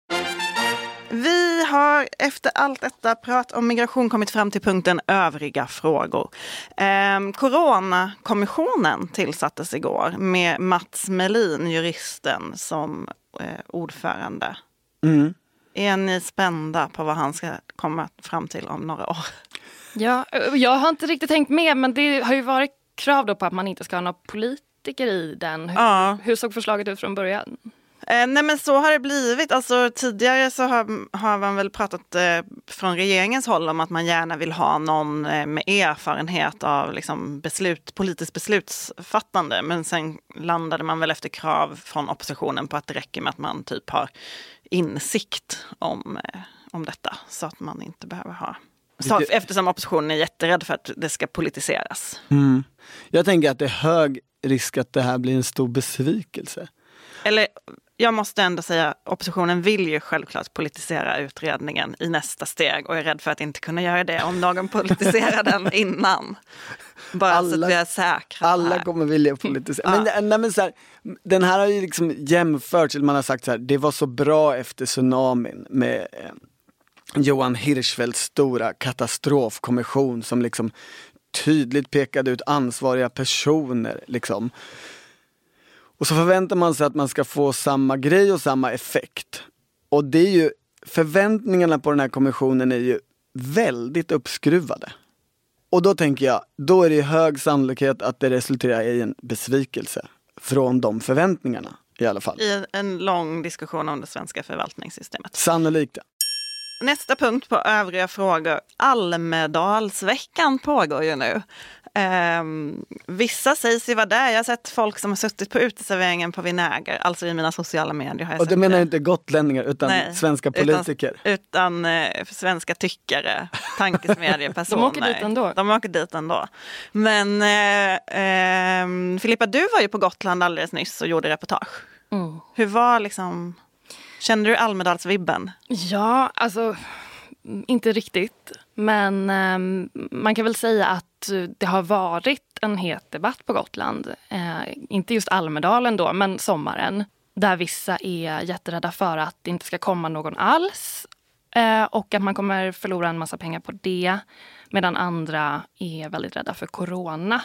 A: Vi har efter allt detta prat om migration kommit fram till punkten övriga frågor. Eh, Coronakommissionen tillsattes igår med Mats Melin, juristen, som eh, ordförande.
B: Mm.
A: Är ni spända på vad han ska komma fram till om några år?
C: Ja, jag har inte riktigt tänkt med, men det har ju varit krav då på att man inte ska ha några politiker i den. Hur,
A: Ja.
C: hur såg förslaget ut från början?
A: Eh, nej men så har det blivit. Alltså, tidigare så har, har man väl pratat eh, från regeringens håll om att man gärna vill ha någon eh, med erfarenhet av liksom, beslut, politiskt beslutsfattande. Men sen landade man väl efter krav från oppositionen på att det räcker med att man typ har insikt om, eh, om detta. Så att man inte behöver ha... Så,
B: Vilket...
A: Eftersom oppositionen är jätterädd för att det ska politiseras.
B: Mm. Jag tänker att det är hög risk att det här blir en stor besvikelse.
A: Eller jag måste ändå säga, oppositionen vill ju självklart politisera utredningen i nästa steg och är rädd för att inte kunna göra det om någon politiserar den innan. Bara alla, så att vi är säkra.
B: Alla kommer vilja politisera. Ja. Men, nej, men så här, den här har ju liksom jämförts, man har sagt så här, det var så bra efter tsunamin med eh, Johan Hirschfeldts stora katastrofkommission som liksom tydligt pekade ut ansvariga personer liksom. Och så förväntar man sig att man ska få samma grej och samma effekt. Och det är ju, förväntningarna på den här kommissionen är ju väldigt uppskruvade. Och då tänker jag, då är det hög sannolikhet att det resulterar i en besvikelse från de förväntningarna i alla fall.
A: I en lång diskussion om det svenska förvaltningssystemet.
B: Sannolikt.
A: Nästa punkt på övriga frågor. Almedalsveckan pågår ju nu. Um, vissa sägs ju vara där. Jag har sett folk som har suttit på uteserveringen på Vinäger. Alltså i mina sociala medier har jag
B: Och
A: sett
B: det menar
A: det.
B: inte gotlänningar utan
A: Nej,
B: svenska politiker.
A: Utan, utan eh, svenska tyckare, tankesmedjepersoner.
C: De åker dit ändå.
A: De åker dit ändå. Men eh, eh, Filippa, du var ju på Gotland alldeles nyss och gjorde reportage.
C: Mm.
A: Hur var liksom... Kände du Almedalsvibben?
C: Ja, alltså inte riktigt. Men eh, man kan väl säga att det har varit en het debatt på Gotland. Eh, inte just Almedalen då, men sommaren. Där vissa är jätterädda för att det inte ska komma någon alls. Eh, och att man kommer förlora en massa pengar på det. Medan andra är väldigt rädda för corona.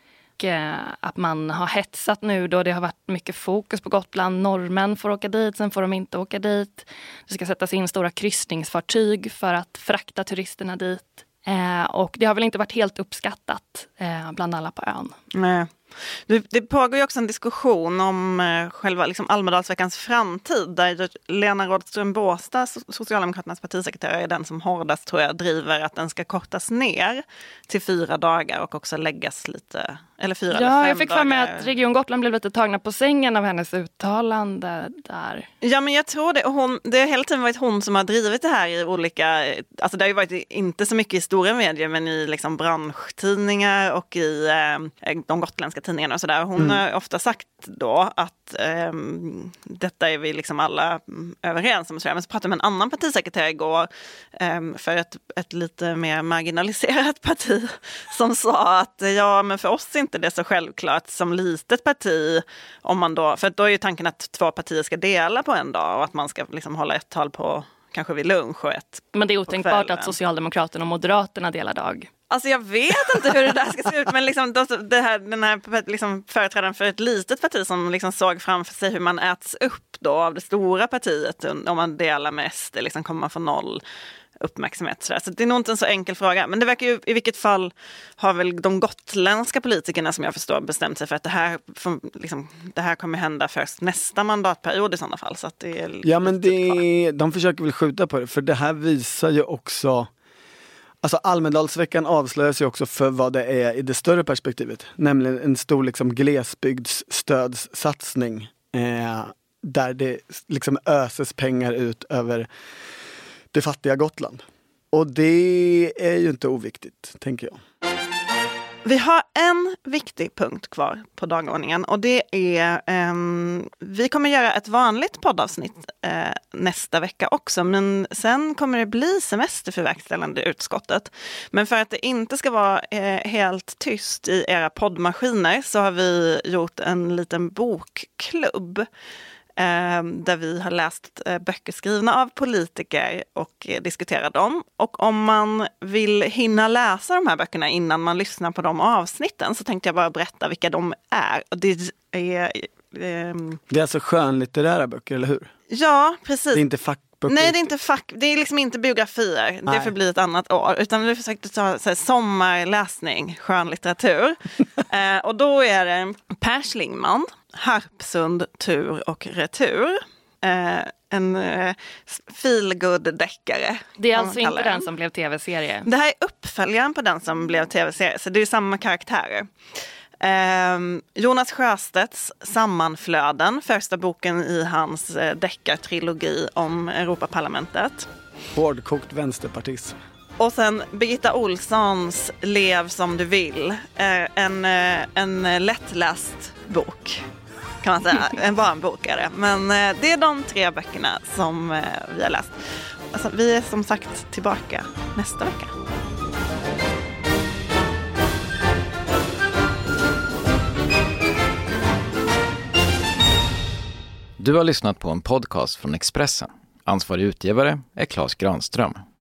C: Att man har hetsat nu då det har varit mycket fokus på Gotland. Norrmän får åka dit, sen får de inte åka dit. Det ska sättas in stora kryssningsfartyg för att frakta turisterna dit. Eh, och det har väl inte varit helt uppskattat eh, bland alla på ön.
A: Nej. Det, det pågår ju också en diskussion om eh, själva liksom Almedalsveckans framtid där Lena Rådström Båstad, Socialdemokraternas partisekreterare, är den som hårdast tror jag driver att den ska kortas ner till fyra dagar och också läggas lite, eller fyra
C: ja,
A: eller fem
C: jag fick för mig att Region Gotland blev lite tagna på sängen av hennes uttalande där.
A: Ja, men jag tror det. Och hon, det har hela tiden varit hon som har drivit det här i olika, alltså det har ju varit inte så mycket i stora medier men i liksom branschtidningar och i eh, de gotländska tidningarna och sådär. Hon mm. har ofta sagt då att eh, detta är vi liksom alla överens om. Men så pratade jag med en annan partisekreterare igår eh, för ett, ett lite mer marginaliserat parti som sa att ja, men för oss är inte det så självklart som litet parti om man då, för då är ju tanken att två partier ska dela på en dag och att man ska liksom hålla ett tal på kanske vid lunch och ett.
C: Men det är otänkbart att Socialdemokraterna och Moderaterna delar dag.
A: Alltså jag vet inte hur det där ska se ut, men liksom då, det här, den här liksom företrädaren för ett litet parti som liksom såg framför sig hur man äts upp då av det stora partiet om man delar med S D, liksom kommer man få noll uppmärksamhet. Så, så det är nog inte en så enkel fråga, men det verkar ju i vilket fall har väl de gotländska politikerna som jag förstår bestämt sig för att det här, för, liksom, det här kommer hända först nästa mandatperiod i sådana fall. Så att det är
B: ja, men det, de försöker väl skjuta på det, för det här visar ju också. Alltså Almedalsveckan avslöjas ju också för vad det är i det större perspektivet. Nämligen en stor liksom glesbygdsstödssatsning eh, där det liksom öses pengar ut över det fattiga Gotland. Och det är ju inte oviktigt, tänker jag.
A: Vi har en viktig punkt kvar på dagordningen och det är eh, vi kommer göra ett vanligt poddavsnitt eh, nästa vecka också, men sen kommer det bli semester för verkställande utskottet. Men för att det inte ska vara eh, helt tyst i era poddmaskiner så har vi gjort en liten bokklubb eh, där vi har läst eh, böcker skrivna av politiker och eh, diskuterar dem. Och om man vill hinna läsa de här böckerna innan man lyssnar på de avsnitten så tänkte jag bara berätta vilka de är. Och det är... Eh,
B: det är alltså skönlitterära böcker, eller hur?
A: Ja, precis.
B: Det är inte fackböcker?
A: Nej, det är inte fack, det är liksom inte biografier. Nej. Det får bli ett annat år. Utan vi försökte ta så här, sommarläsning, skönlitteratur. eh, och då är det Per Schlingmann, Harpsund, tur och retur. Eh, en eh, feelgood-deckare.
C: Det är alltså inte den som blev tv-serie?
A: Det här är uppföljaren på den som blev tv-serie. Så det är samma karaktärer. Eh, Jonas Sjöstedts Sammanflöden, första boken i hans eh, deckartrilogi om Europaparlamentet.
B: Hårdkokt vänsterpartism.
A: Och sen Birgitta Olssons Lev som du vill, eh, en, eh, en lättläst bok kan man säga, en barnbokare. Men eh, det är de tre böckerna som eh, vi har läst. Alltså, vi är som sagt tillbaka nästa vecka.
D: Du har lyssnat på en podcast från Expressen. Ansvarig utgivare är Claes Granström.